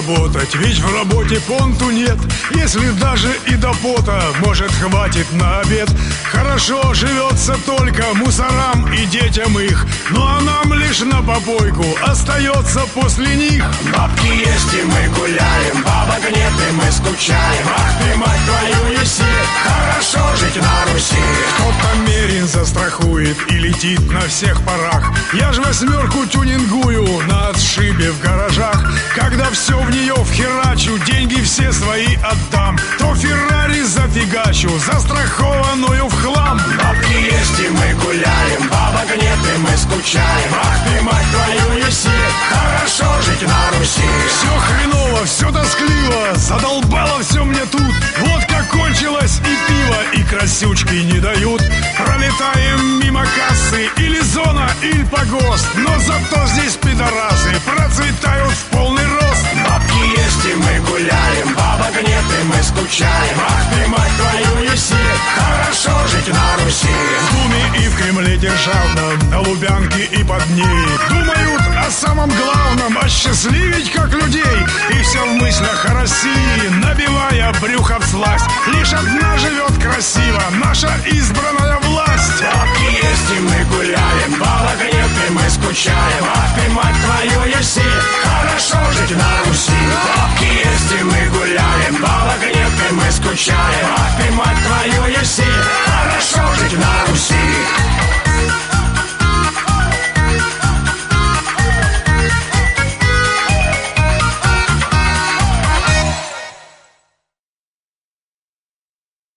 работать, ведь в работе понту нет. Если даже и до пота, может, хватит на обед. Хорошо живется только мусорам и детям их, ну а нам лишь на попойку остается после них. Бабки есть и мы гуляем, бабок нет и мы скучаем. Ах ты, мать твою, еси, хорошо жить на Руси. Кто-то мерин застрахует и летит на всех парах. Я ж восьмерку тюнингую на отшибе в гаражах. Когда все в нее вхерачу, деньги все свои отдам, то Феррари зафигачу, застрахованную в хлам. Бабки есть и мы гуляем, бабок нет и мы скучаем. Ах ты, мать твою, еси, хорошо жить на Руси. Все хреново, все тоскливо, задолбало все мне тут. Водка кончилась и пиво, и красючки не дают. Пролетаем мимо кассы, или зона, или погост, но зато здесь пидорасы процветают в полный рост. Бабки есть и мы гуляем, бабок нет и мы скучаем. Ах ты, мать твою, еси, хорошо жить на Руси. В Думе и в Кремле державном, на Лубянке и под ней думают о самом главном, осчастливить как людей. И все в мыслях о России, набивая брюхо всласть. Лишь одна живет красиво, наша избранная власть. Бабки есть и мы гуляем, бабок нет и мы скучаем. Ах ты, мать твою, еси, хорошо жить на Руси. Бабки есть и мы гуляем, бабок нет и мы скучаем. Ах ты, мать твою, еси, хорошо жить на Руси.